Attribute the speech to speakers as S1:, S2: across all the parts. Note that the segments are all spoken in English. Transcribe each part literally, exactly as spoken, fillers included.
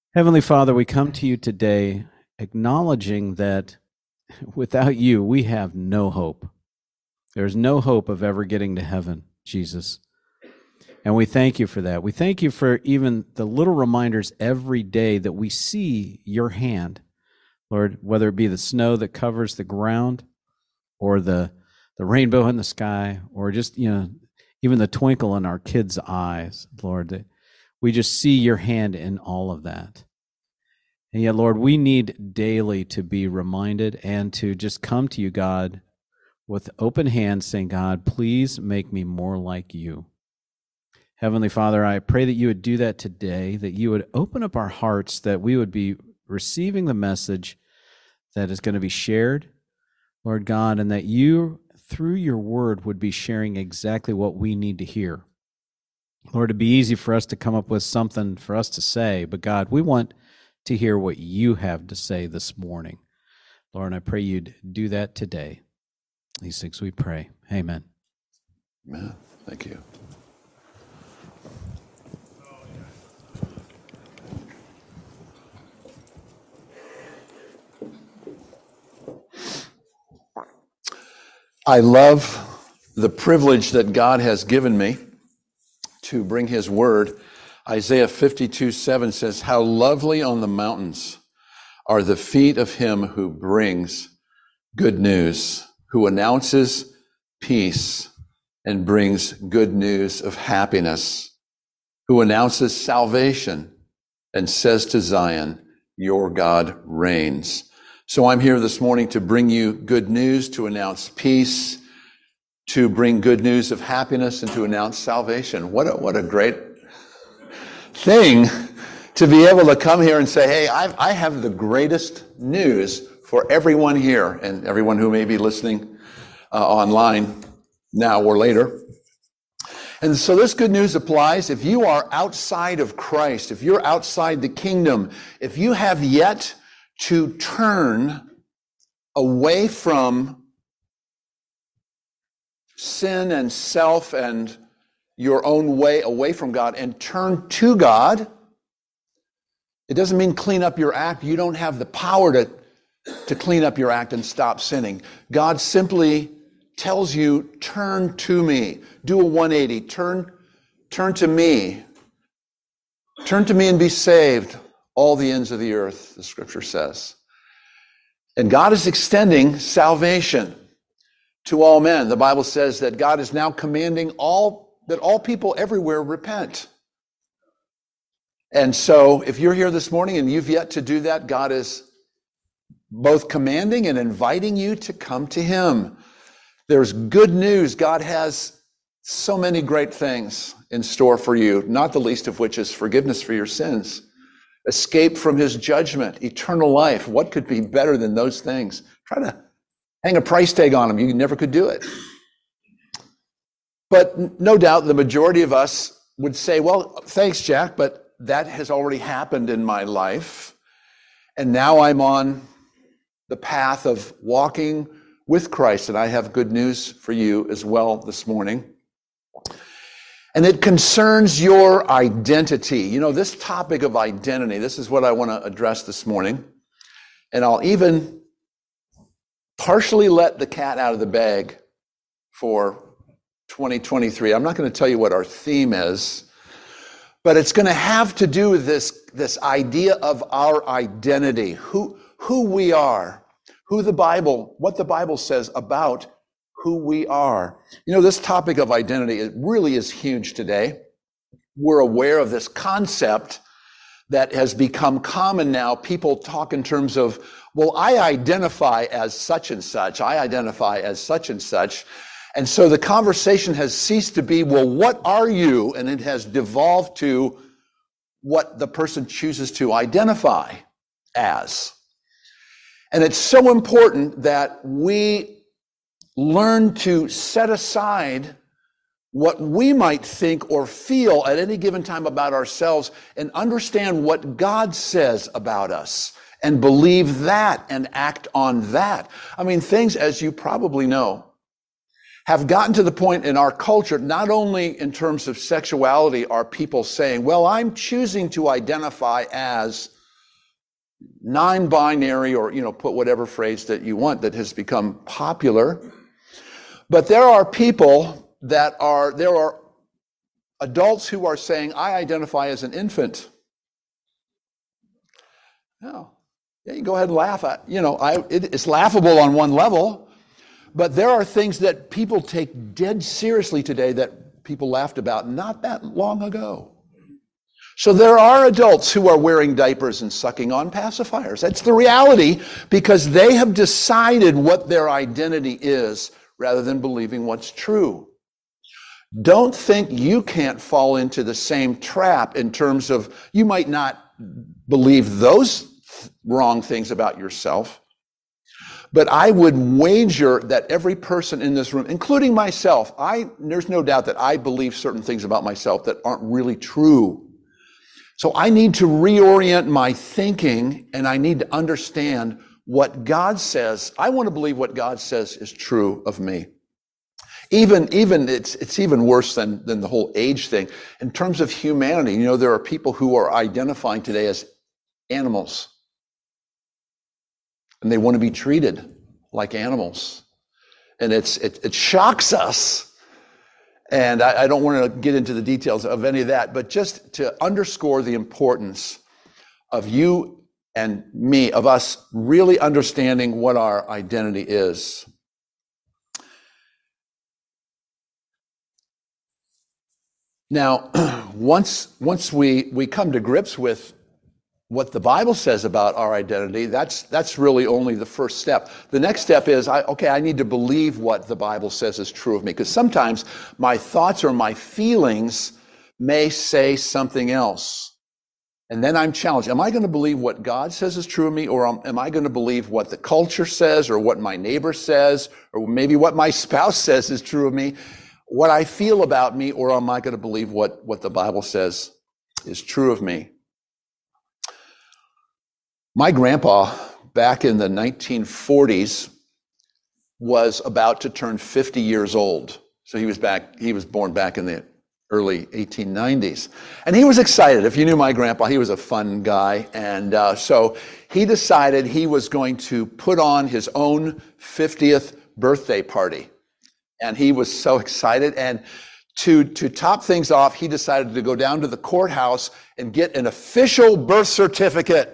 S1: Heavenly Father, we come to you today acknowledging that without you, we have no hope. There's no hope of ever getting to heaven, Jesus. And we thank you for that. We thank you for even the little reminders every day that we see your hand, Lord, whether it be the snow that covers the ground or the, the rainbow in the sky, or just, you know, even the twinkle in our kids' eyes, Lord, that we just see your hand in all of that. And yet, Lord, we need daily to be reminded and to just come to you, God, with open hands, saying, God, please make me more like you. Heavenly Father, I pray that you would do that today, that you would open up our hearts, that we would be receiving the message that is going to be shared, Lord God, and that you, through your word, would be sharing exactly what we need to hear. Lord, it'd be easy for us to come up with something for us to say, but God, we want to hear what you have to say this morning. Lord, and I pray you'd do that today. These things we pray. Amen.
S2: Amen. Thank you. I love the privilege that God has given me to bring his word. Isaiah fifty-two seven says, how lovely on the mountains are the feet of him who brings good news, who announces peace and brings good news of happiness, who announces salvation and says to Zion, your God reigns. So I'm here this morning to bring you good news, to announce peace, to bring good news of happiness, and to announce salvation. What a, what a great thing to be able to come here and say, hey, I've, I have the greatest news for everyone here and everyone who may be listening uh, online now or later. And so this good news applies if you are outside of Christ, if you're outside the kingdom, if you have yet to turn away from sin and self and your own way away from God and turn to God. It doesn't mean clean up your act. You don't have the power to, to clean up your act and stop sinning. God simply tells you, turn to me. Do a one eighty. Turn, turn to me. Turn to me and be saved, all the ends of the earth, the scripture says. And God is extending salvation to all men. The Bible says that God is now commanding all that all people everywhere repent. And so if you're here this morning and you've yet to do that, God is both commanding and inviting you to come to him. There's good news. God has so many great things in store for you, not the least of which is forgiveness for your sins, escape from his judgment, eternal life. What could be better than those things? Try to hang a price tag on them. You never could do it. But no doubt the majority of us would say, well, thanks, Jack, but that has already happened in my life. And now I'm on the path of walking with Christ. And I have good news for you as well this morning. And it concerns your identity. You know, this topic of identity, this is what I want to address this morning. And I'll even partially let the cat out of the bag for twenty twenty-three. I'm not going to tell you what our theme is, but it's going to have to do with this, this idea of our identity, who, who we are, who the Bible, what the Bible says about who we are. You know, this topic of identity, it really is huge today. We're aware of this concept that has become common now. People talk in terms of, well, I identify as such and such. I identify as such and such. And so the conversation has ceased to be, well, what are you? And it has devolved to what the person chooses to identify as. And it's so important that we learn to set aside what we might think or feel at any given time about ourselves and understand what God says about us and believe that and act on that. I mean, things, as you probably know, have gotten to the point in our culture, not only in terms of sexuality, are people saying, well, I'm choosing to identify as non-binary, or, you know, put whatever phrase that you want that has become popular. But there are people that are, there are adults who are saying, I identify as an infant. No. Yeah, you go ahead and laugh at, you know, I, it, it's laughable on one level, but there are things that people take dead seriously today that people laughed about not that long ago. So there are adults who are wearing diapers and sucking on pacifiers. That's the reality, because they have decided what their identity is rather than believing what's true. Don't think you can't fall into the same trap in terms of you might not believe those wrong things about yourself, but I would wager that every person in this room, including myself, I there's no doubt that I believe certain things about myself that aren't really true. So I need to reorient my thinking, and I need to understand what God says. I want to believe what God says is true of me. Even, even it's it's even worse than, than the whole age thing. In terms of humanity, you know, there are people who are identifying today as animals. And they want to be treated like animals. And it's it, it shocks us. And I, I don't want to get into the details of any of that, but just to underscore the importance of you and me, of us really understanding what our identity is. Now, once once we, we come to grips with what the Bible says about our identity, that's that's really only the first step. The next step is, I, okay, I need to believe what the Bible says is true of me, because sometimes my thoughts or my feelings may say something else. And then I'm challenged. Am I going to believe what God says is true of me, or am, am I going to believe what the culture says, or what my neighbor says, or maybe what my spouse says is true of me, what I feel about me, or am I going to believe what, what the Bible says is true of me? My grandpa, back in the nineteen forties, was about to turn fifty years old. So he was back, he was born back in the early eighteen nineties. And he was excited. If you knew my grandpa, he was a fun guy. And uh, so he decided he was going to put on his own fiftieth birthday party. And he was so excited. And to, to top things off, he decided to go down to the courthouse and get an official birth certificate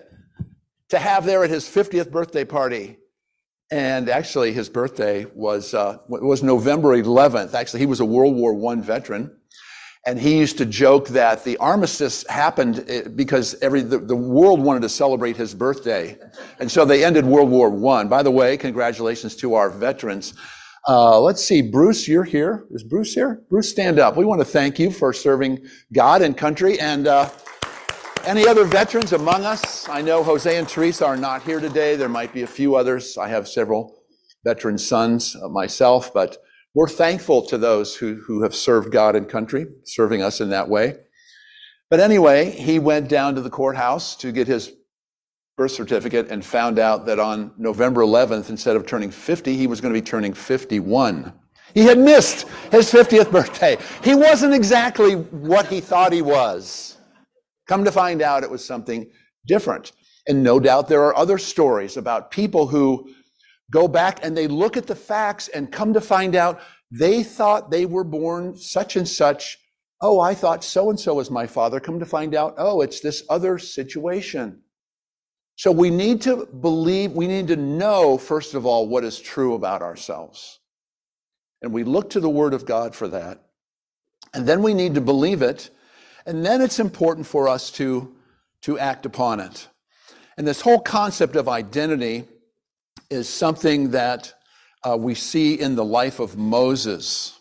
S2: to have there at his fiftieth birthday party. And actually his birthday was uh, was November eleventh. Actually, he was a World War One veteran. And he used to joke that the armistice happened because every the, the world wanted to celebrate his birthday. And so they ended World War One. By the way, congratulations to our veterans. Uh, let's see, Bruce, you're here. Is Bruce here? Bruce, stand up. We want to thank you for serving God and country. And uh, any other veterans among us? I know Jose and Teresa are not here today. There might be a few others. I have several veteran sons uh, myself, but we're thankful to those who, who have served God and country, serving us in that way. But anyway, he went down to the courthouse to get his birth certificate and found out that on November eleventh, instead of turning fifty, he was going to be turning fifty-one. He had missed his fiftieth birthday. He wasn't exactly what he thought he was. Come to find out, it was something different. And no doubt there are other stories about people who go back and they look at the facts and come to find out they thought they were born such and such. Oh, I thought so-and-so was my father. Come to find out, oh, it's this other situation. So we need to believe, we need to know, first of all, what is true about ourselves. And we look to the Word of God for that. And then we need to believe it. And then it's important for us to, to act upon it. And this whole concept of identity is something that uh, we see in the life of Moses.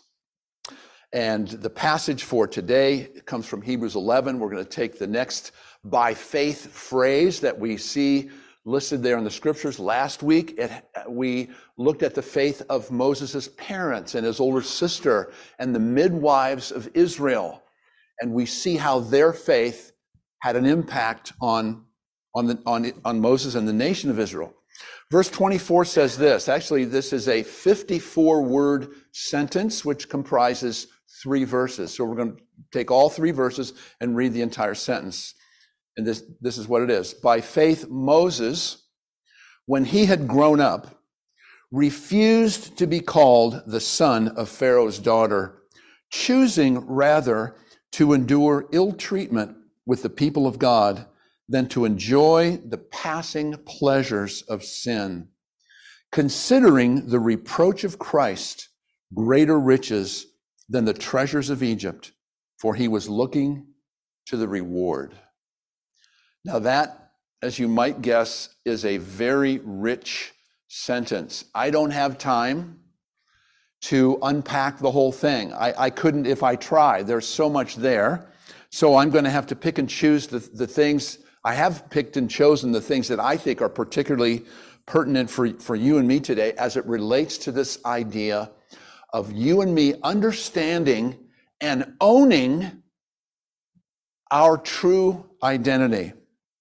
S2: And the passage for today comes from Hebrews eleven. We're going to take the next by faith phrase that we see listed there in the scriptures. Last week, it, we looked at the faith of Moses' parents and his older sister and the midwives of Israel. And we see how their faith had an impact on, on, the, on, on Moses and the nation of Israel. Verse twenty-four says this. Actually, this is a fifty-four word sentence, which comprises three verses. So we're going to take all three verses and read the entire sentence. And this, this is what it is. By faith, Moses, when he had grown up, refused to be called the son of Pharaoh's daughter, choosing rather to endure ill treatment with the people of God than to enjoy the passing pleasures of sin, considering the reproach of Christ greater riches than the treasures of Egypt, for he was looking to the reward. Now that, as you might guess, is a very rich sentence. I don't have time to unpack the whole thing. I, I couldn't if I tried. There's so much there. So I'm going to have to pick and choose the, the things. I have picked and chosen the things that I think are particularly pertinent for, for you and me today as it relates to this idea of you and me understanding and owning our true identity.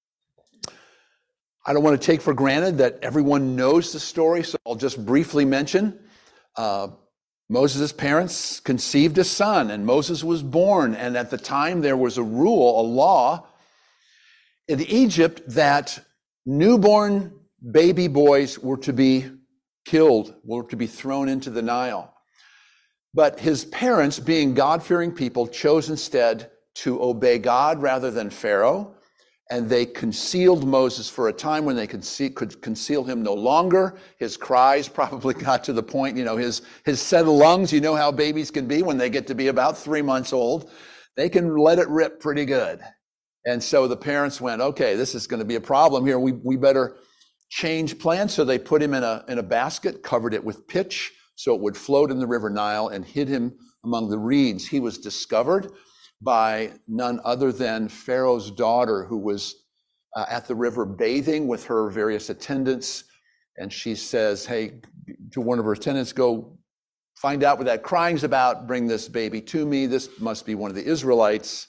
S2: I don't want to take for granted that everyone knows the story, so I'll just briefly mention uh, Moses' parents conceived a son, and Moses was born. And at the time, there was a rule, a law in Egypt that newborn baby boys were to be killed, were to be thrown into the Nile. But his parents, being God-fearing people, chose instead to obey God rather than Pharaoh. And they concealed Moses for a time when they could, see, could conceal him no longer. His cries probably got to the point, you know, his, his set of lungs, you know how babies can be when they get to be about three months old. They can let it rip pretty good. And so the parents went, okay, this is going to be a problem here. We, we better change plans. So they put him in a, in a basket, covered it with pitch so it would float in the River Nile, and hid him among the reeds. He was discovered by none other than Pharaoh's daughter, who was uh, at the river bathing with her various attendants. And she says, hey, to one of her attendants, go find out what that crying's about. Bring this baby to me. This must be one of the Israelites.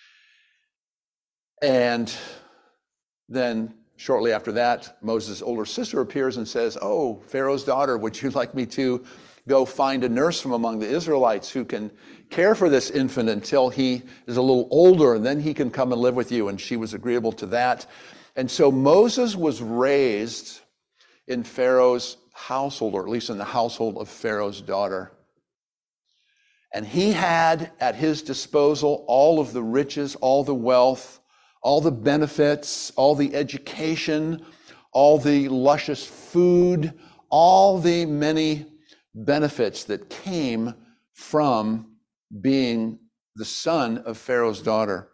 S2: And then shortly after that, Moses' older sister appears and says, oh, Pharaoh's daughter, would you like me to go find a nurse from among the Israelites who can care for this infant until he is a little older, and then he can come and live with you? And she was agreeable to that. And so Moses was raised in Pharaoh's household, or at least in the household of Pharaoh's daughter. And he had at his disposal all of the riches, all the wealth, all the benefits, all the education, all the luscious food, all the many benefits that came from being the son of Pharaoh's daughter.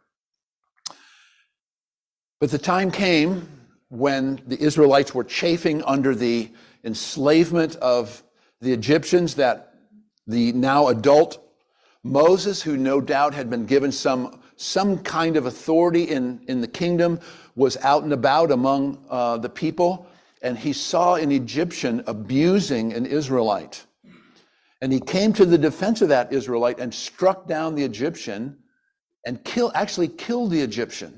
S2: But the time came when the Israelites were chafing under the enslavement of the Egyptians, that the now adult Moses, who no doubt had been given some, some kind of authority in, in the kingdom, was out and about among uh, the people, and he saw an Egyptian abusing an Israelite. And he came to the defense of that Israelite and struck down the Egyptian and kill, actually killed the Egyptian.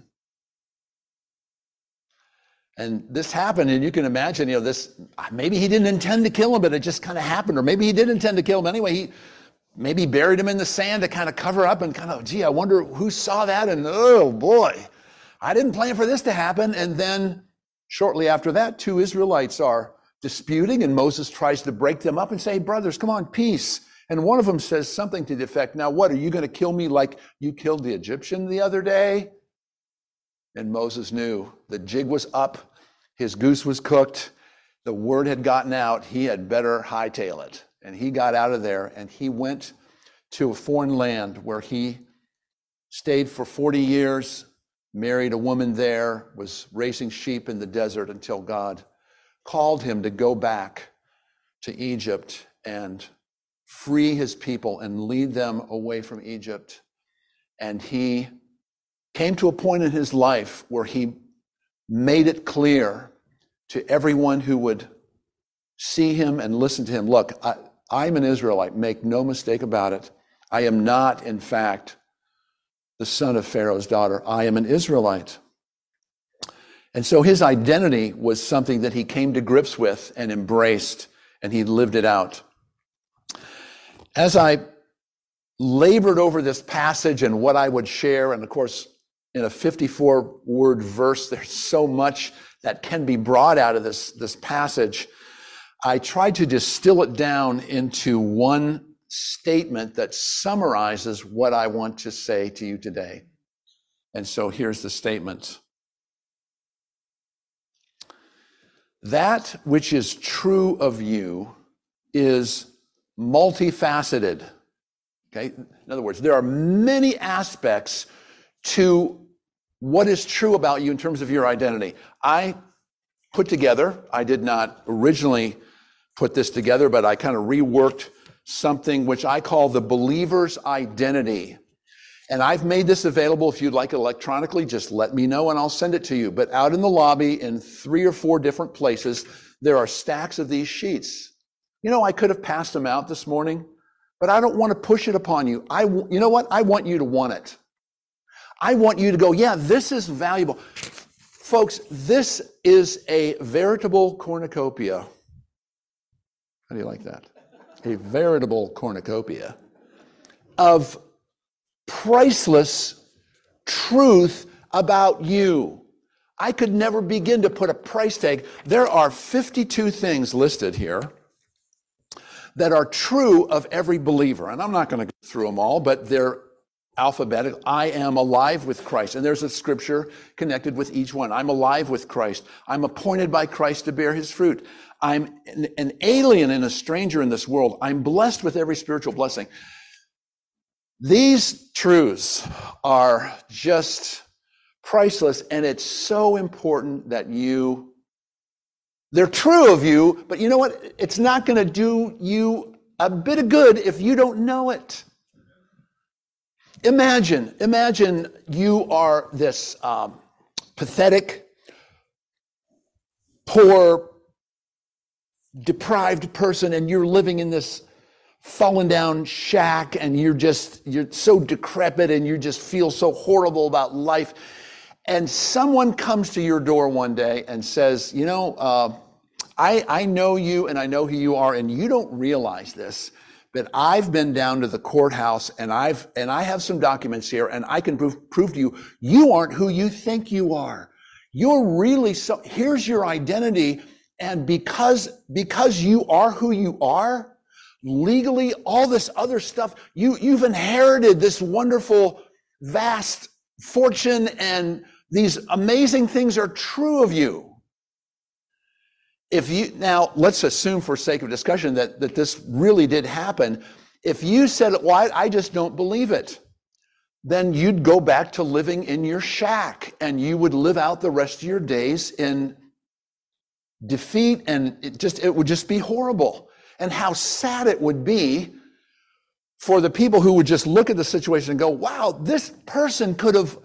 S2: And this happened, and you can imagine, you know, this, maybe he didn't intend to kill him, but it just kind of happened. Or maybe he did intend to kill him anyway. He maybe buried him in the sand to kind of cover up and kind of, gee, I wonder who saw that. And oh boy, I didn't plan for this to happen. And then shortly after that, two Israelites are disputing, and Moses tries to break them up and say, brothers, come on, peace. And one of them says something to the effect, now what, are you going to kill me like you killed the Egyptian the other day? And Moses knew the jig was up, his goose was cooked, the word had gotten out, he had better hightail it. And he got out of there, and he went to a foreign land where he stayed for forty years, married a woman there, was raising sheep in the desert until God called him to go back to Egypt and free his people and lead them away from Egypt. And he came to a point in his life where he made it clear to everyone who would see him and listen to him, look, I, I'm an Israelite, make no mistake about it. I am not, in fact, the son of Pharaoh's daughter. I am an Israelite. And so his identity was something that he came to grips with and embraced, and he lived it out. As I labored over this passage and what I would share, and of course, in a fifty-four word verse. There's so much that can be brought out of this, this passage. I tried to distill it down into one statement that summarizes what I want to say to you today. And so here's the statement. That which is true of you is multifaceted. Okay? In other words, there are many aspects to what is true about you in terms of your identity. I put together, I did not originally put this together, but I kind of reworked something which I call the believer's identity. And I've made this available. If you'd like it electronically, just let me know and I'll send it to you. But out in the lobby in three or four different places, there are stacks of these sheets. You know, I could have passed them out this morning, but I don't want to push it upon you. I, you know what? I want you to want it. I want you to go, yeah, this is valuable. Folks, this is a veritable cornucopia. How do you like that? A veritable cornucopia of priceless truth about you. I could never begin to put a price tag. There are fifty-two things listed here that are true of every believer. And I'm not going to go through them all, but they're alphabetical. I am alive with Christ. And there's a scripture connected with each one. I'm alive with Christ. I'm appointed by Christ to bear his fruit. I'm an, an alien and a stranger in this world. I'm blessed with every spiritual blessing. These truths are just priceless, and it's so important that you, they're true of you, but you know what? It's not going to do you a bit of good if you don't know it. Imagine, imagine you are this um, pathetic, poor, deprived person, and you're living in this fallen down shack, and you're just, you're so decrepit, and you just feel so horrible about life. And someone comes to your door one day and says, you know, uh, I, I know you and I know who you are, and you don't realize this, but I've been down to the courthouse and I've, and I have some documents here, and I can prove, prove to you, you aren't who you think you are. You're really so, here's your identity. And because, because you are who you are, legally, all this other stuff, you, you've inherited this wonderful, vast fortune, and these amazing things are true of you. If you, now let's assume for sake of discussion that, that this really did happen. If you said, well, I, I just don't believe it, then you'd go back to living in your shack, and you would live out the rest of your days in defeat, and it just, it would just be horrible. And how sad it would be for the people who would just look at the situation and go, wow, this person could have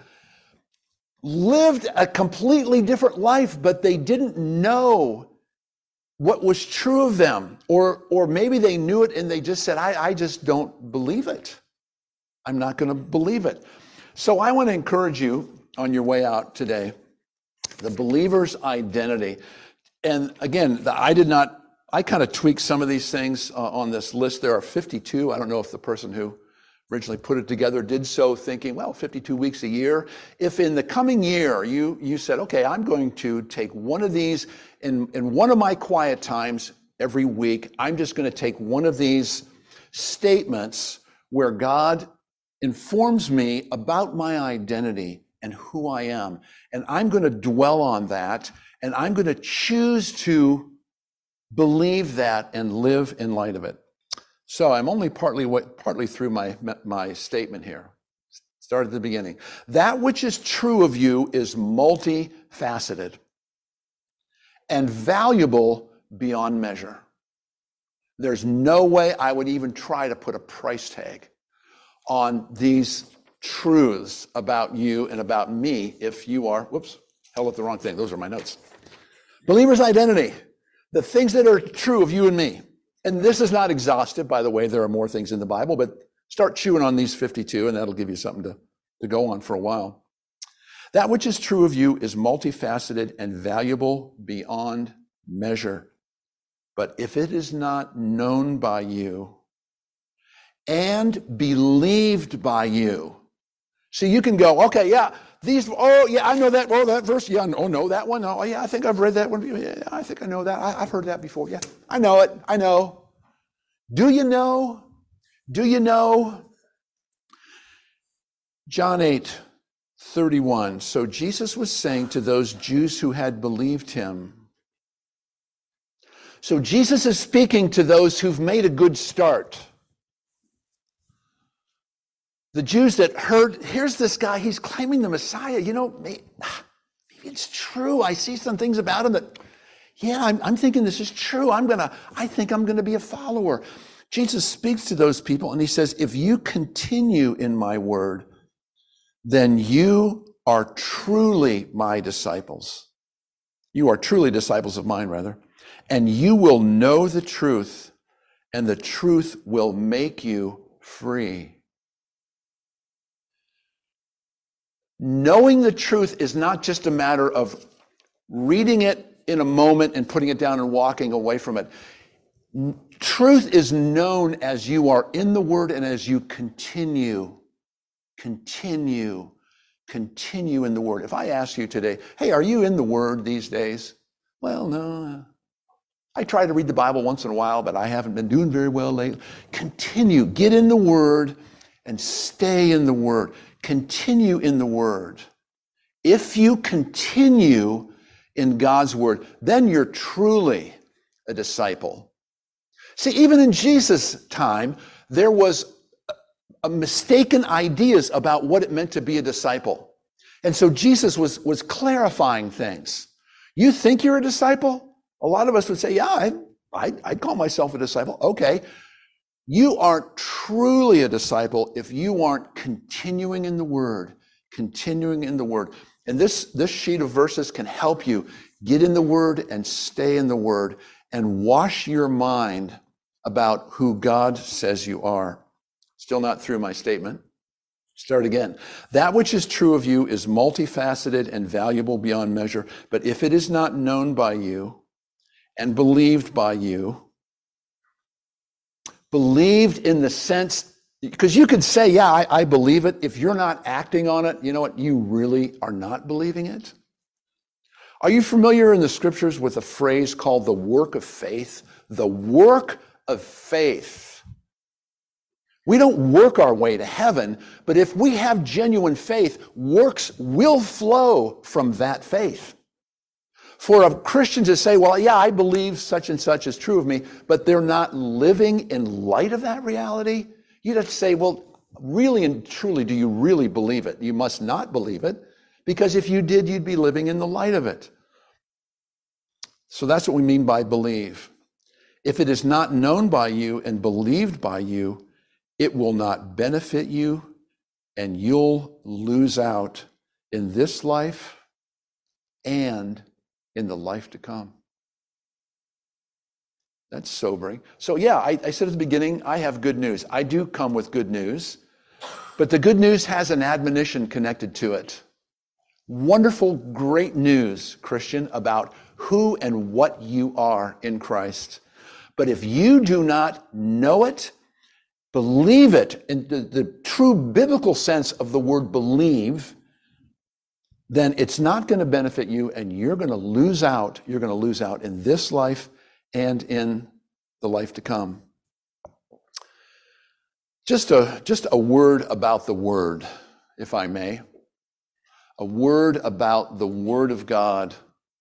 S2: lived a completely different life, but they didn't know what was true of them. Or, or maybe they knew it and they just said, I, I just don't believe it. I'm not going to believe it. So I want to encourage you on your way out today, the believer's identity. And again, the, I did not, I kind of tweaked some of these things uh, on this list. There are fifty-two. I don't know if the person who originally put it together did so thinking, well, fifty-two weeks a year. If in the coming year you, you said, okay, I'm going to take one of these in, in one of my quiet times every week, I'm just going to take one of these statements where God informs me about my identity and who I am. And I'm going to dwell on that, and I'm going to choose to believe that and live in light of it. So I'm only partly partly through my, my statement here. Start at the beginning. That which is true of you is multifaceted and valuable beyond measure. There's no way I would even try to put a price tag on these truths about you and about me if you are, whoops, held up the wrong thing. Those are my notes. Believer's identity. The things that are true of you and me. And this is not exhaustive, by the way. There are more things in the Bible, but start chewing on these fifty-two, and that'll give you something to, to go on for a while. That which is true of you is multifaceted and valuable beyond measure. But if it is not known by you and believed by you, so you can go, okay, yeah, these, oh, yeah, I know that, oh, that verse, yeah, oh, no, that one, oh, yeah, I think I've read that one, yeah, I think I know that, I, I've heard that before, yeah, I know it, I know. Do you know? Do you know? John eight thirty-one. So Jesus was saying to those Jews who had believed him. So Jesus is speaking to those who've made a good start. The Jews that heard, here's this guy, he's claiming the Messiah. You know, maybe, maybe it's true. I see some things about him that, yeah, I'm, I'm thinking this is true. I'm gonna, I think I'm gonna be a follower. Jesus speaks to those people and he says, if you continue in my word, then you are truly my disciples. You are truly disciples of mine, rather. And you will know the truth, and the truth will make you free. Knowing the truth is not just a matter of reading it in a moment and putting it down and walking away from it. Truth is known as you are in the Word and as you continue Continue, continue in the Word. If I ask you today, hey, are you in the Word these days? Well, no. I try to read the Bible once in a while, but I haven't been doing very well lately. Continue, get in the Word and stay in the Word. Continue in the Word. If you continue in God's Word, then you're truly a disciple. See, even in Jesus' time, there was a mistaken ideas about what it meant to be a disciple. And so Jesus was, was clarifying things. You think you're a disciple? A lot of us would say, yeah, I, I, I'd call myself a disciple. Okay. You aren't truly a disciple if you aren't continuing in the Word, continuing in the Word. And this, this sheet of verses can help you get in the Word and stay in the Word and wash your mind about who God says you are. Still not through my statement. Start again. That which is true of you is multifaceted and valuable beyond measure, but if it is not known by you and believed by you, believed in the sense, because you could say, yeah, I, I believe it. If you're not acting on it, you know what? You really are not believing it. Are you familiar in the scriptures with a phrase called the work of faith? The work of faith. We don't work our way to heaven, but if we have genuine faith, works will flow from that faith. For a Christian to say, well, yeah, I believe such and such is true of me, but they're not living in light of that reality, you'd have to say, well, really and truly, do you really believe it? You must not believe it, because if you did, you'd be living in the light of it. So that's what we mean by believe. If it is not known by you and believed by you, it will not benefit you, and you'll lose out in this life and in the life to come. That's sobering. So yeah, I, I said at the beginning, I have good news. I do come with good news, but the good news has an admonition connected to it. Wonderful, great news, Christian, about who and what you are in Christ. But if you do not know it, believe it in the, the true biblical sense of the word believe, then it's not going to benefit you, and you're going to lose out. You're going to lose out in this life and in the life to come. Just a, just a word about the Word, if I may. A word about the Word of God.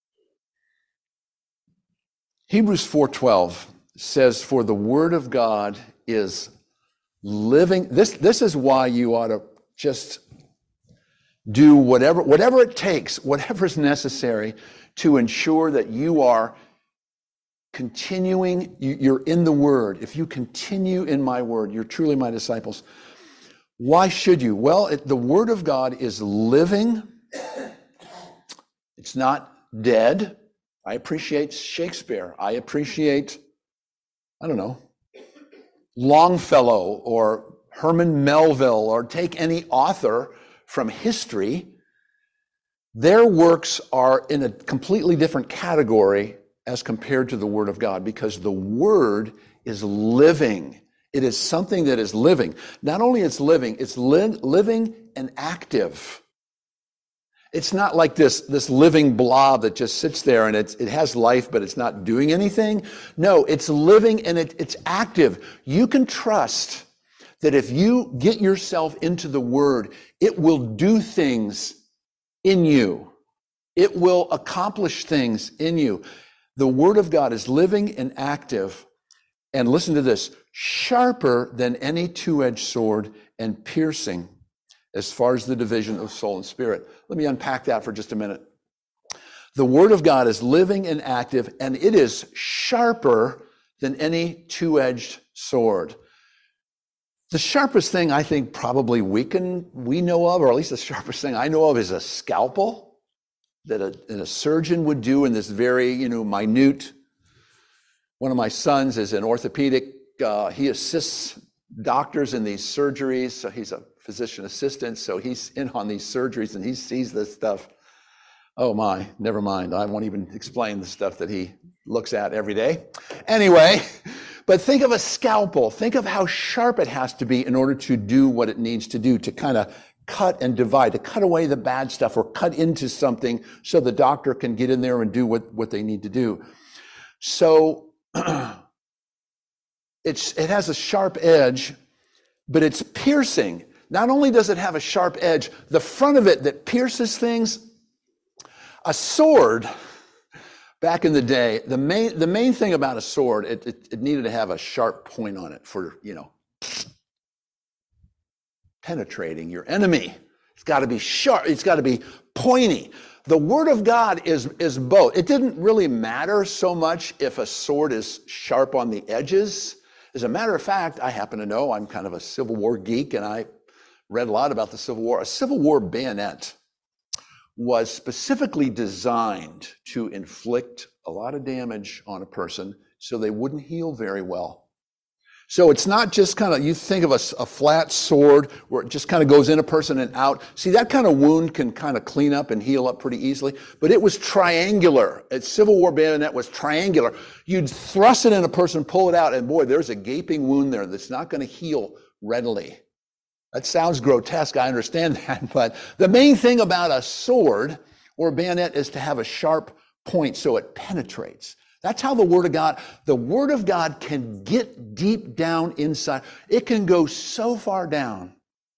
S2: Hebrews four twelve says, for the Word of God is living. This, this is why you ought to just do whatever, whatever it takes, whatever is necessary to ensure that you are continuing, you're in the Word. If you continue in my Word, you're truly my disciples. Why should you? Well, it, the Word of God is living. It's not dead. I appreciate Shakespeare. I appreciate, I don't know, Longfellow or Herman Melville, or take any author from history. Their works are in a completely different category as compared to the Word of God, because the Word is living. It is something that is living. Not only it's living, it's li- living and active. It's not like this, this living blob that just sits there and it's, it has life, but it's not doing anything. No, it's living and it, it's active. You can trust that if you get yourself into the Word, it will do things in you. It will accomplish things in you. The Word of God is living and active. And listen to this, sharper than any two-edged sword and piercing as far as the division of soul and spirit. Let me unpack that for just a minute. The Word of God is living and active, and it is sharper than any two-edged sword. The sharpest thing I think probably we can, we know of, or at least the sharpest thing I know of, is a scalpel that a, that a surgeon would do in this very, you know, minute. One of my sons is an orthopedic. Uh, he assists doctors in these surgeries. So he's a physician assistant. So he's in on these surgeries and he sees this stuff. Oh my, never mind. I won't even explain the stuff that he looks at every day. Anyway, but think of a scalpel. Think of how sharp it has to be in order to do what it needs to do, to kind of cut and divide, to cut away the bad stuff or cut into something so the doctor can get in there and do what, what they need to do. So it's, it has a sharp edge, but it's piercing. Not only does it have a sharp edge, the front of it that pierces things, a sword, back in the day, the main, the main thing about a sword, it, it, it needed to have a sharp point on it for, you know, penetrating your enemy. It's got to be sharp. It's got to be pointy. The Word of God is, is both. It didn't really matter so much if a sword is sharp on the edges. As a matter of fact, I happen to know, I'm kind of a Civil War geek, and I read a lot about the Civil War. A Civil War bayonet was specifically designed to inflict a lot of damage on a person so they wouldn't heal very well. So it's not just kind of, you think of a, a flat sword where it just kind of goes in a person and out. See, that kind of wound can kind of clean up and heal up pretty easily, but it was triangular. A Civil War bayonet was triangular. You'd thrust it in a person, pull it out, and boy, there's a gaping wound there that's not going to heal readily. That sounds grotesque, I understand that, but the main thing about a sword or a bayonet is to have a sharp point so it penetrates. That's how the Word of God, the Word of God can get deep down inside. It can go so far down.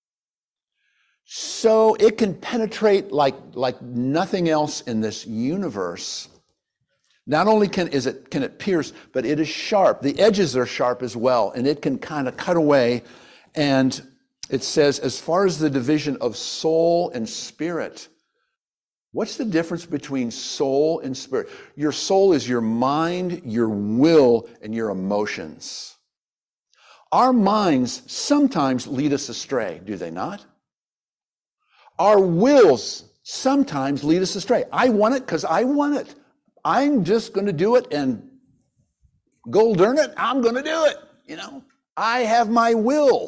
S2: So it can penetrate like, like nothing else in this universe. Not only can, is it, can it pierce, but it is sharp. The edges are sharp as well, and it can kind of cut away. And it says, as far as the division of soul and spirit. What's the difference between soul and spirit? Your soul is your mind, your will, and your emotions. Our minds sometimes lead us astray, do they not? Our wills sometimes lead us astray. I want it because I want it. I'm just going to do it, and gold darn it, I'm going to do it. You know, I have my will.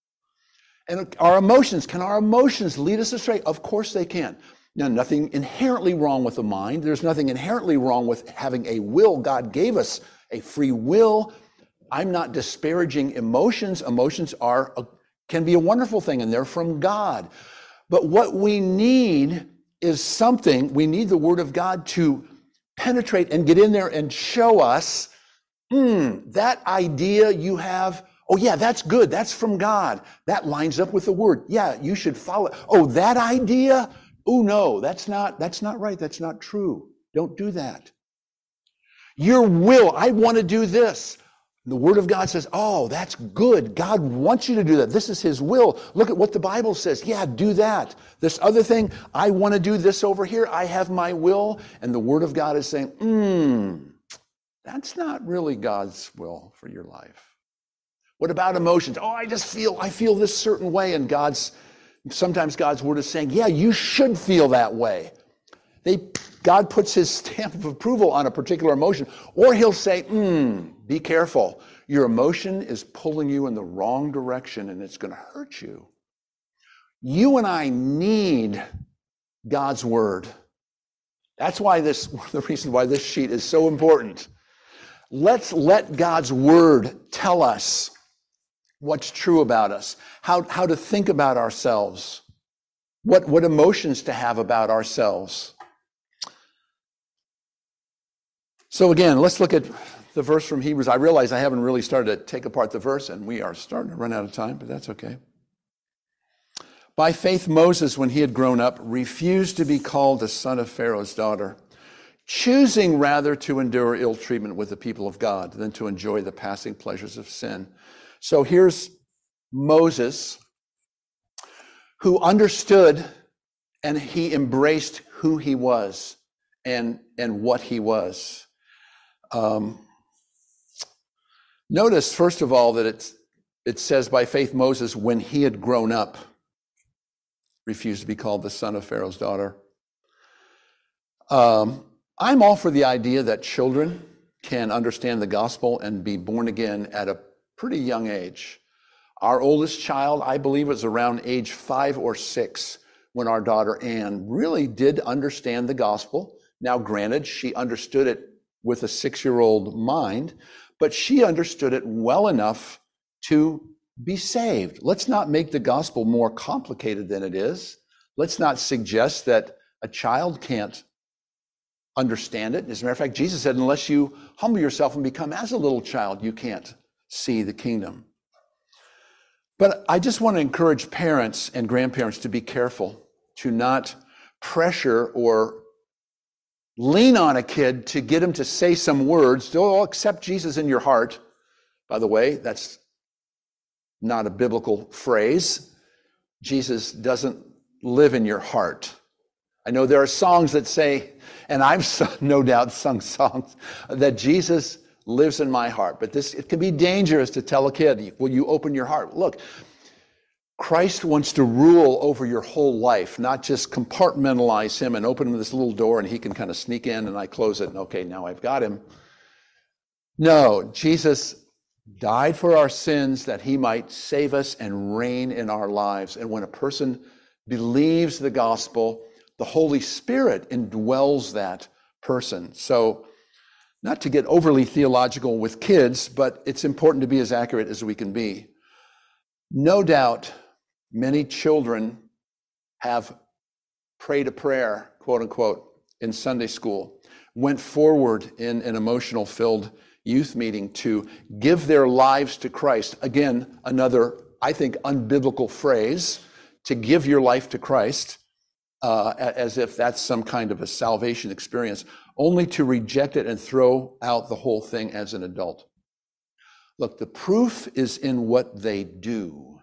S2: And our emotions, can our emotions lead us astray? Of course they can. Now, nothing inherently wrong with the mind. There's nothing inherently wrong with having a will. God gave us a free will. I'm not disparaging emotions. Emotions are can be a wonderful thing, and they're from God. But what we need is something, we need the Word of God to penetrate and get in there and show us, hmm, that idea you have, oh yeah, that's good. That's from God. That lines up with the Word. Yeah, you should follow it. Oh, that idea? Oh no, that's not, that's not right. That's not true. Don't do that. Your will, I want to do this. The Word of God says, oh, that's good. God wants you to do that. This is His will. Look at what the Bible says. Yeah, do that. This other thing, I want to do this over here. I have my will. And the Word of God is saying, hmm, that's not really God's will for your life. What about emotions? Oh, I just feel, I feel this certain way. And God's, sometimes God's Word is saying, yeah, you should feel that way. They, God puts His stamp of approval on a particular emotion. Or He'll say, hmm, be careful. Your emotion is pulling you in the wrong direction and it's going to hurt you. You and I need God's Word. That's why this, the reason why this sheet is so important. Let's let God's Word tell us what's true about us, how, how to think about ourselves, what, what emotions to have about ourselves. So again, let's look at the verse from Hebrews. I realize I haven't really started to take apart the verse, and we are starting to run out of time, but that's okay. By faith, Moses, when he had grown up, refused to be called the son of Pharaoh's daughter, choosing rather to endure ill treatment with the people of God than to enjoy the passing pleasures of sin. So here's Moses, who understood and he embraced who he was and, and what he was. Um, notice, first of all, that it's, it says by faith Moses, when he had grown up, refused to be called the son of Pharaoh's daughter. Um, I'm all for the idea that children can understand the gospel and be born again at a pretty young age. Our oldest child, I believe, was around age five or six when our daughter Anne really did understand the gospel. Now, granted, she understood it with a six-year-old mind, but she understood it well enough to be saved. Let's not make the gospel more complicated than it is. Let's not suggest that a child can't understand it. As a matter of fact, Jesus said, unless you humble yourself and become as a little child, you can't see the kingdom. But I just want to encourage parents and grandparents to be careful, to not pressure or lean on a kid to get him to say some words. Oh, accept Jesus in your heart. By the way, that's not a biblical phrase. Jesus doesn't live in your heart. I know there are songs that say, and I've no doubt sung songs, that Jesus lives in my heart. But this, it can be dangerous to tell a kid, will you open your heart? Look, Christ wants to rule over your whole life, not just compartmentalize him and open him this little door and he can kind of sneak in and I close it and okay, now I've got him. No, Jesus died for our sins that he might save us and reign in our lives. And when a person believes the gospel, the Holy Spirit indwells that person. So not to get overly theological with kids, but it's important to be as accurate as we can be. No doubt many children have prayed a prayer, quote unquote, in Sunday school, went forward in an emotional filled youth meeting to give their lives to Christ. Again, another, I think, unbiblical phrase, to give your life to Christ, uh, as if that's some kind of a salvation experience, only to reject it and throw out the whole thing as an adult. Look, the proof is in what they do,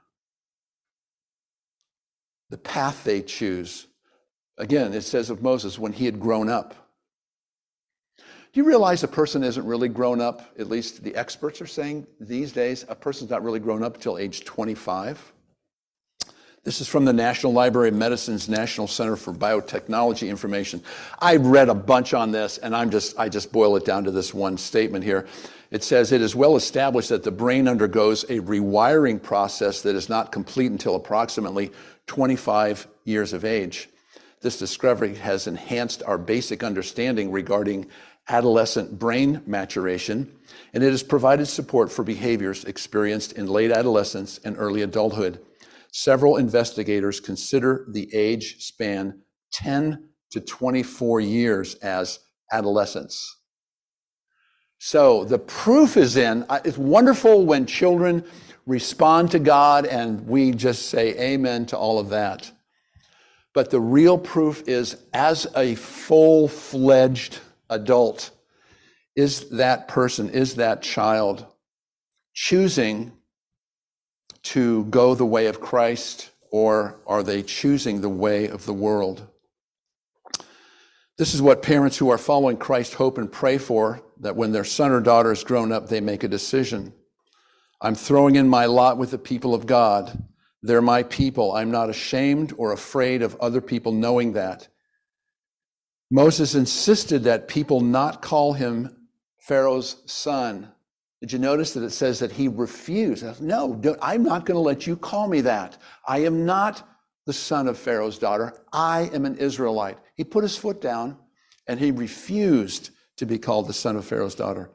S2: the path they choose. Again, it says of Moses, when he had grown up. Do you realize a person isn't really grown up? At least the experts are saying these days, a person's not really grown up until age twenty-five. This is from the National Library of Medicine's National Center for Biotechnology Information. I read a bunch on this, and I'm just, I just boil it down to this one statement here. It says, it is well established that the brain undergoes a rewiring process that is not complete until approximately twenty-five years of age. This discovery has enhanced our basic understanding regarding adolescent brain maturation, and it has provided support for behaviors experienced in late adolescence and early adulthood. Several investigators consider the age span ten to twenty-four years as adolescence. So the proof is in. It's wonderful when children respond to God and we just say amen to all of that. But the real proof is, as a full-fledged adult, is that person, is that child choosing to go the way of Christ, or are they choosing the way of the world? This is what parents who are following Christ hope and pray for, that when their son or daughter is grown up, they make a decision. I'm throwing in my lot with the people of God. They're my people. I'm not ashamed or afraid of other people knowing that. Moses insisted that people not call him Pharaoh's son. Did you notice that it says that he refused? No, don't, I'm not going to let you call me that. I am not the son of Pharaoh's daughter. I am an Israelite. He put his foot down and he refused to be called the son of Pharaoh's daughter.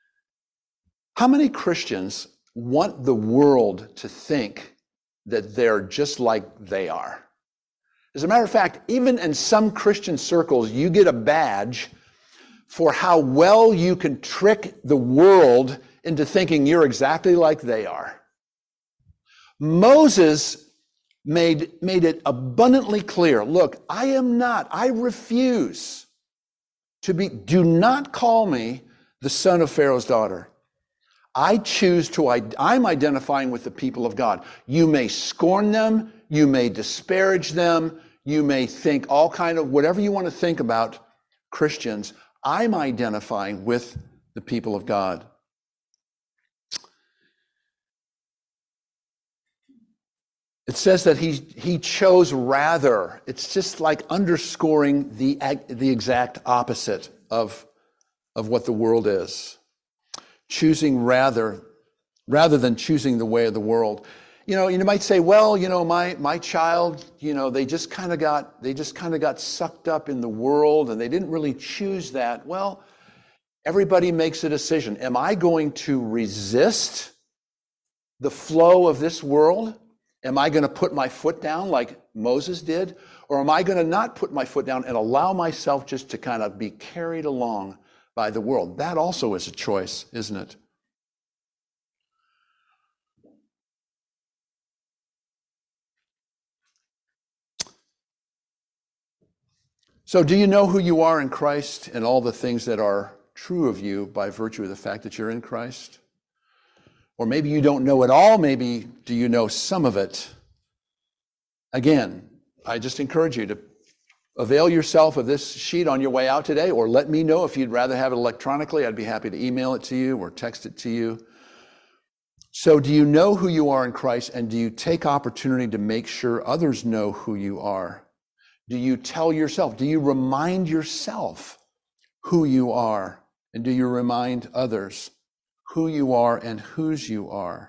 S2: How many Christians want the world to think that they're just like they are? As a matter of fact, even in some Christian circles, you get a badge for how well you can trick the world into thinking you're exactly like they are. Moses made, made it abundantly clear, look, I am not, I refuse to be, do not call me the son of Pharaoh's daughter. I choose to, I'm identifying with the people of God. You may scorn them, you may disparage them, you may think all kind of, whatever you want to think about Christians, I'm identifying with the people of God. It says that he, he chose rather. It's just like underscoring the, the exact opposite of, of what the world is. Choosing rather, rather than choosing the way of the world. You know, you might say, well, you know, my, my child, you know, they just kind of got, they just kind of got sucked up in the world and they didn't really choose that. Well, everybody makes a decision. Am I going to resist the flow of this world? Am I going to put my foot down like Moses did? Or am I going to not put my foot down and allow myself just to kind of be carried along by the world? That also is a choice, isn't it? So do you know who you are in Christ and all the things that are true of you by virtue of the fact that you're in Christ? Or maybe you don't know it all. Maybe do you know some of it? Again, I just encourage you to avail yourself of this sheet on your way out today, or let me know if you'd rather have it electronically. I'd be happy to email it to you or text it to you. So do you know who you are in Christ, and do you take opportunity to make sure others know who you are? Do you tell yourself, do you remind yourself who you are? And do you remind others who you are and whose you are?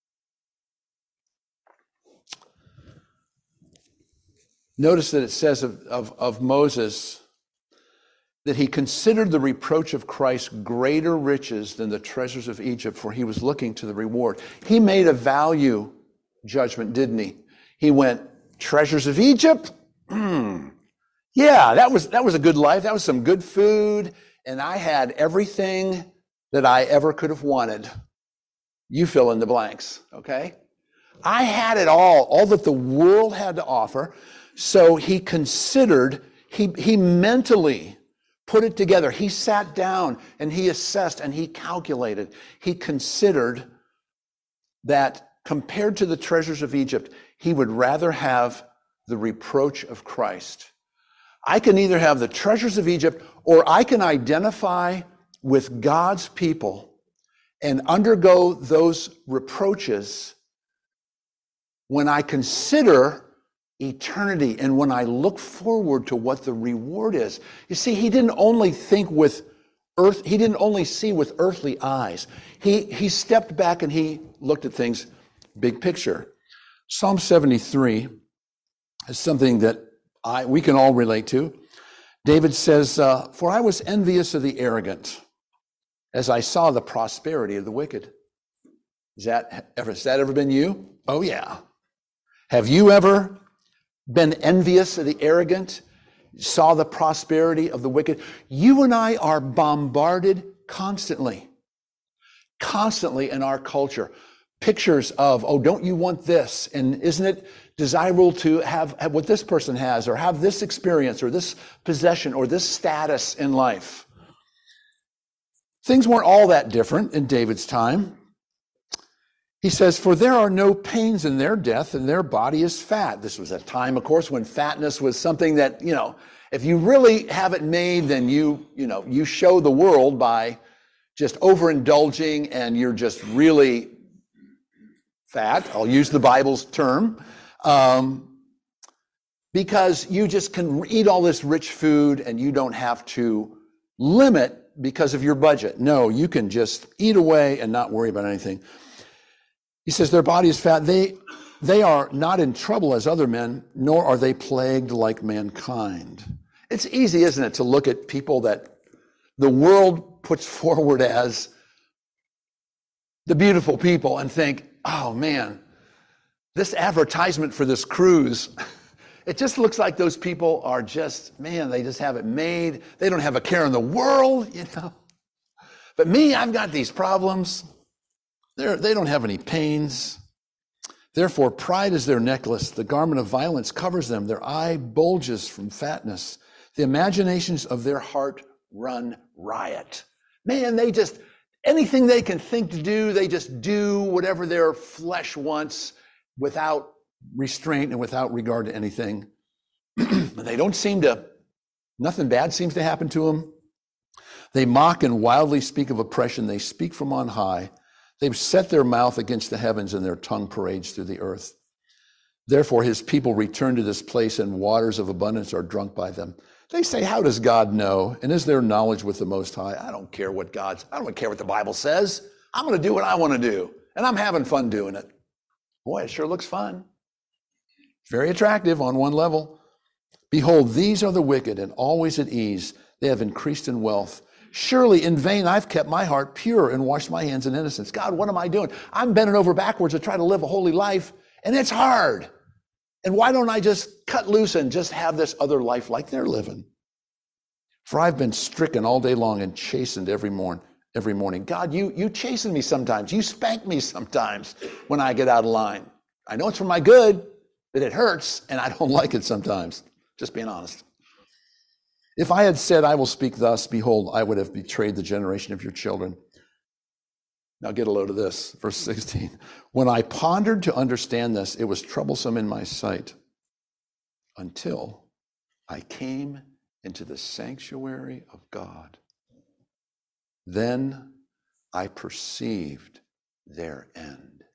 S2: Notice that it says of, of, of Moses that he considered the reproach of Christ greater riches than the treasures of Egypt, for he was looking to the reward. He made a value judgment, didn't he? He went, treasures of Egypt? Hmm. Yeah, that was, that was a good life. That was some good food. And I had everything that I ever could have wanted. You fill in the blanks, okay? I had it all, all that the world had to offer. So he considered, he, he mentally put it together. He sat down and he assessed and he calculated. He considered that compared to the treasures of Egypt, he would rather have the reproach of Christ. I can either have the treasures of Egypt, or I can identify with God's people and undergo those reproaches when I consider eternity and when I look forward to what the reward is. You see, he didn't only think with earth, he didn't only see with earthly eyes. He, he stepped back and he looked at things big picture. Psalm seventy-three is something that I, we can all relate to. David says, uh, for I was envious of the arrogant as I saw the prosperity of the wicked. Is that ever, has that ever been you? Oh yeah. Have you ever been envious of the arrogant, saw the prosperity of the wicked? You and I are bombarded constantly, constantly in our culture. Pictures of, oh, don't you want this? And isn't it desirable to have, have what this person has, or have this experience, or this possession, or this status in life? Things weren't all that different in David's time. He says, for there are no pains in their death, and their body is fat. This was a time, of course, when fatness was something that, you know, if you really have it made, then you, you know, you show the world by just overindulging, and you're just really fat. I'll use the Bible's term. Um, because you just can eat all this rich food, and you don't have to limit because of your budget. No, you can just eat away and not worry about anything. He says their body is fat. They, they are not in trouble as other men, nor are they plagued like mankind. It's easy, isn't it, to look at people that the world puts forward as the beautiful people and think, oh man, this advertisement for this cruise It just looks like those people are just, man, they just have it made. They don't have a care in the world, you know. But me, I've got these problems. They're, they don't have any pains. Therefore, pride is their necklace. The garment of violence covers them. Their eye bulges from fatness. The imaginations of their heart run riot. Man, they just, anything they can think to do, they just do whatever their flesh wants without restraint and without regard to anything. They don't seem to, nothing bad seems to happen to them. They mock and wildly speak of oppression. They speak from on high. They've set their mouth against the heavens, and their tongue parades through the earth. Therefore, his people return to this place, and waters of abundance are drunk by them. They say, how does God know? And is there knowledge with the Most High? I don't care what God's, I don't care what the Bible says. I'm going to do what I want to do. And I'm having fun doing it. Boy, it sure looks fun. Very attractive on one level. Behold, these are the wicked and always at ease. They have increased in wealth. Surely in vain I've kept my heart pure and washed my hands in innocence. God, what am I doing? I'm bending over backwards to try to live a holy life, and it's hard. And why don't I just cut loose and just have this other life like they're living? For I've been stricken all day long and chastened every morn, every morning. God, you, you chasten me sometimes. You spank me sometimes when I get out of line. I know it's for my good, but it hurts, and I don't like it sometimes. Just being honest. If I had said, I will speak thus, behold, I would have betrayed the generation of your children. Now get a load of this, verse sixteen. When I pondered to understand this, it was troublesome in my sight until I came into the sanctuary of God. Then I perceived their end.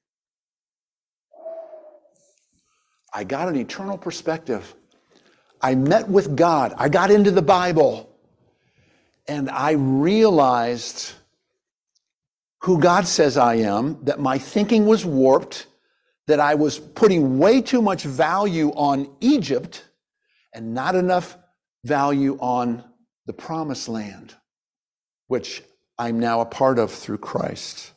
S2: I got an eternal perspective. I met with God. I got into the Bible, and I realized who God says I am, that my thinking was warped, that I was putting way too much value on Egypt and not enough value on the promised land, which I'm now a part of through Christ.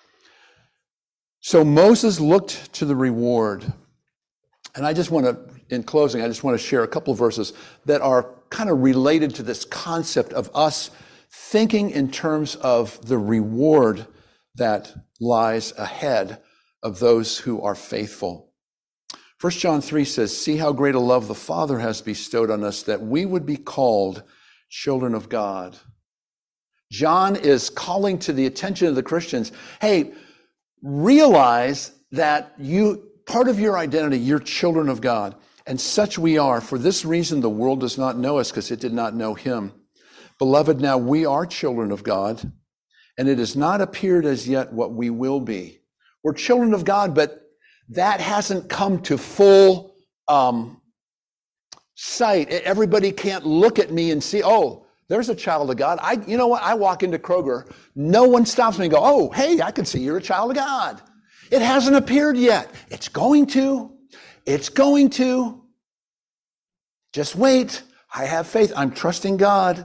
S2: So Moses looked to the reward. And I just want to, in closing, I just want to share a couple of verses that are kind of related to this concept of us thinking in terms of the reward that lies ahead of those who are faithful. First John three says, see how great a love the Father has bestowed on us that we would be called children of God. John is calling to the attention of the Christians, hey, realize that you, part of your identity, you're children of God. And such we are. For this reason, the world does not know us because it did not know him. Beloved, now we are children of God, and it has not appeared as yet what we will be. We're children of God, but that hasn't come to full um, sight. Everybody can't look at me and see, oh, there's a child of God. I, you know what? I walk into Kroger. No one stops me and go, oh, hey, I can see you're a child of God. It hasn't appeared yet. It's going to. It's going to. Just wait. I have faith. I'm trusting God.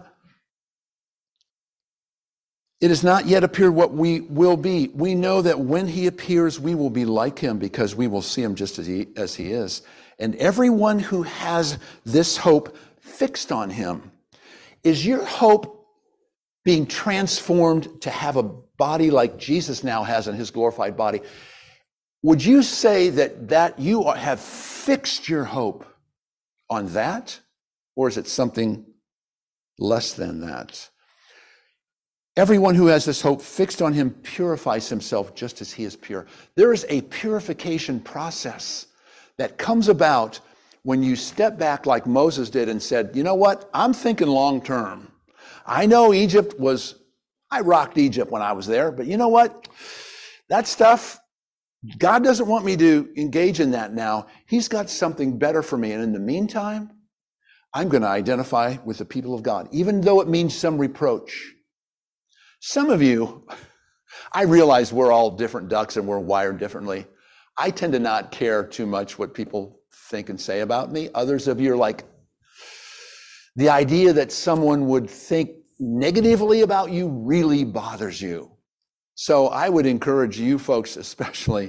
S2: It has not yet appeared what we will be. We know that when he appears, we will be like him because we will see him just as he, as he is. And everyone who has this hope fixed on him, is your hope being transformed to have a body like Jesus now has in his glorified body? Would you say that, that you have fixed your hope on that? Or is it something less than that? Everyone who has this hope fixed on him purifies himself just as he is pure. There is a purification process that comes about when you step back like Moses did and said, you know what? I'm thinking long term. I know Egypt was, I rocked Egypt when I was there, but you know what? That stuff, God doesn't want me to engage in that now. He's got something better for me. And in the meantime, I'm going to identify with the people of God, even though it means some reproach. Some of you, I realize we're all different ducks and we're wired differently. I tend to not care too much what people think and say about me. Others of you are like, the idea that someone would think negatively about you really bothers you. So I would encourage you folks especially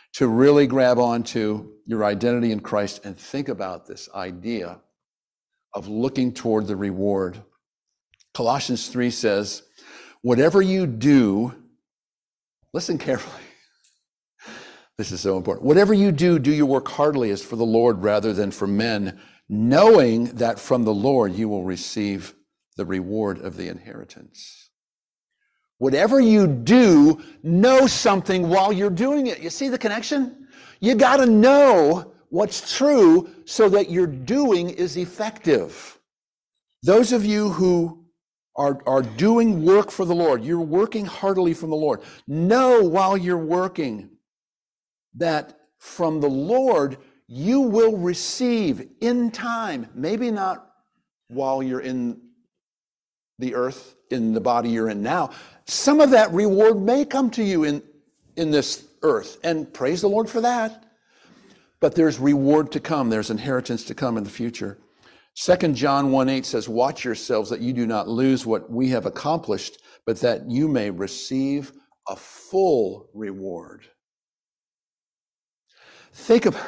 S2: to really grab onto your identity in Christ and think about this idea of looking toward the reward. Colossians three says, whatever you do, listen carefully. This is so important. Whatever you do, do your work heartily as for the Lord rather than for men, knowing that from the Lord you will receive the reward of the inheritance. Whatever you do, know something while you're doing it. You see the connection? You got to know what's true so that your doing is effective. Those of you who are, are doing work for the Lord, you're working heartily from the Lord. Know while you're working that from the Lord you will receive in time, maybe not while you're in the earth, in the body you're in now. Some of that reward may come to you in, in this earth, and praise the Lord for that. But there's reward to come. There's inheritance to come in the future. Second John one eight says, watch yourselves that you do not lose what we have accomplished, but that you may receive a full reward. Think about,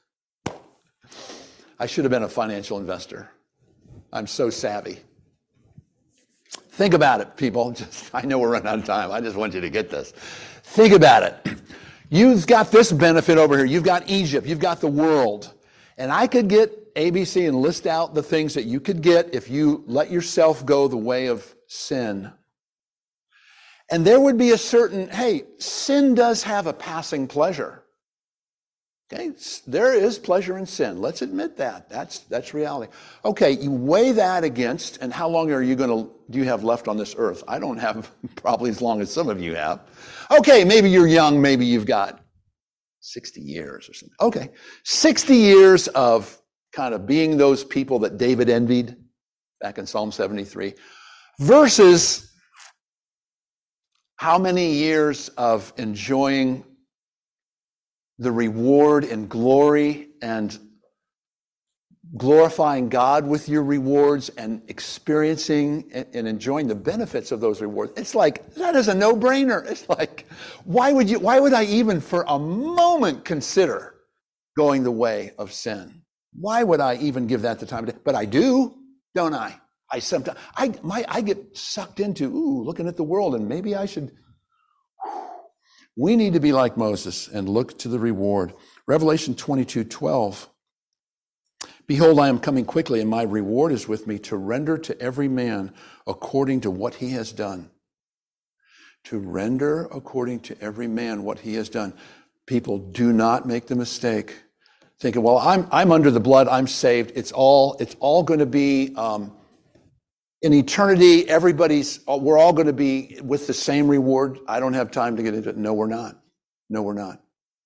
S2: I should have been a financial investor. I'm so savvy. Think about it, people. Just, I know we're running out of time. I just want you to get this. Think about it. You've got this benefit over here. You've got Egypt. You've got the world. And I could get A B C and list out the things that you could get if you let yourself go the way of sin. And there would be a certain, hey, sin does have a passing pleasure. Okay, there is pleasure in sin. Let's admit that. That's that's reality. Okay, you weigh that against, and how long are you going to, do you have left on this earth? I don't have probably as long as some of you have. Okay, maybe you're young, maybe you've got sixty years or something. Okay, sixty years of kind of being those people that David envied back in Psalm seventy-three, versus how many years of enjoying the reward and glory and glorifying God with your rewards and experiencing and enjoying the benefits of those rewards. It's like, that is a no-brainer. It's like, why would you, why would I even for a moment consider going the way of sin? Why would I even give that the time of day? But I do, don't I? I sometimes, I, my, I get sucked into, ooh, looking at the world, and maybe I should. We need to be like Moses and look to the reward. Revelation twenty-two twelve. Behold, I am coming quickly, and my reward is with me to render to every man according to what he has done. To render according to every man what he has done. People, do not make the mistake thinking, well, I'm I'm under the blood, I'm saved. It's all it's all going to be um, in eternity. Everybody's we're all going to be with the same reward. I don't have time to get into it. No, we're not. No, we're not.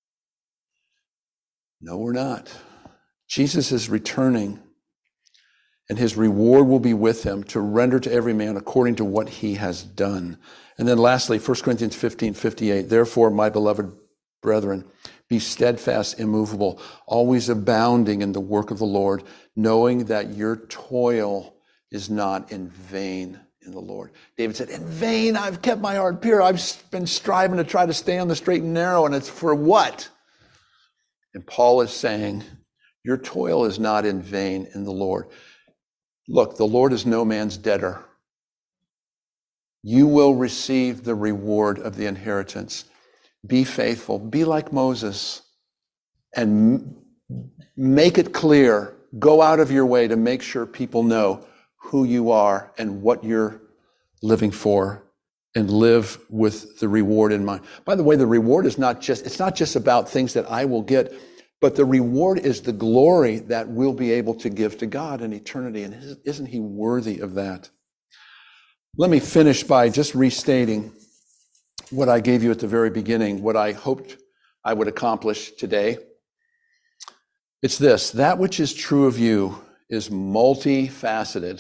S2: No, we're not. Jesus is returning, and his reward will be with him to render to every man according to what he has done. And then lastly, First Corinthians fifteen fifty-eight. Therefore, my beloved brethren, be steadfast, immovable, always abounding in the work of the Lord, knowing that your toil is not in vain in the Lord. David said, in vain I've kept my heart pure. I've been striving to try to stay on the straight and narrow, and it's for what? And Paul is saying, your toil is not in vain in the Lord. Look, the Lord is no man's debtor. You will receive the reward of the inheritance. Be faithful. Be like Moses and make it clear. Go out of your way to make sure people know who you are and what you're living for, and live with the reward in mind. By the way, the reward is not just, it's not just about things that I will get, but the reward is the glory that we'll be able to give to God in eternity. And isn't he worthy of that? Let me finish by just restating what I gave you at the very beginning, what I hoped I would accomplish today. It's this: that which is true of you is multifaceted,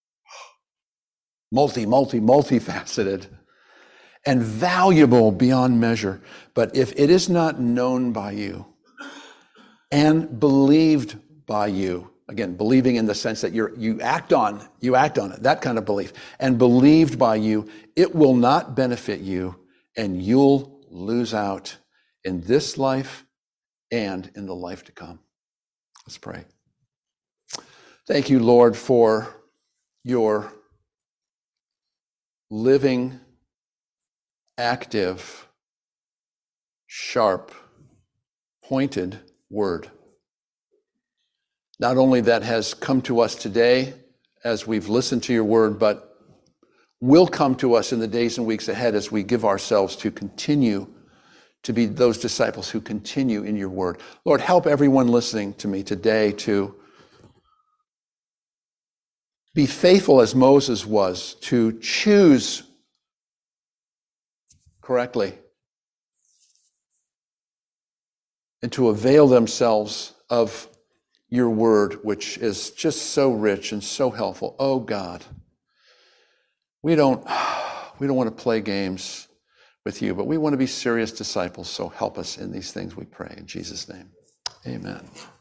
S2: multi, multi, multifaceted, and valuable beyond measure. But if it is not known by you and believed by you, again, believing in the sense that you're, you act on, you act on it, that kind of belief, and believed by you, it will not benefit you, and you'll lose out in this life and in the life to come. Let's pray. Thank you, Lord, for your living, active, sharp, pointed word. Not only that has come to us today as we've listened to your word, but will come to us in the days and weeks ahead as we give ourselves to continue to be those disciples who continue in your word. Lord, help everyone listening to me today to be faithful as Moses was, to choose correctly, and to avail themselves of your word, which is just so rich and so helpful. Oh God, we don't, we don't want to play games with you, but we want to be serious disciples, so help us in these things, we pray. In Jesus' name, amen.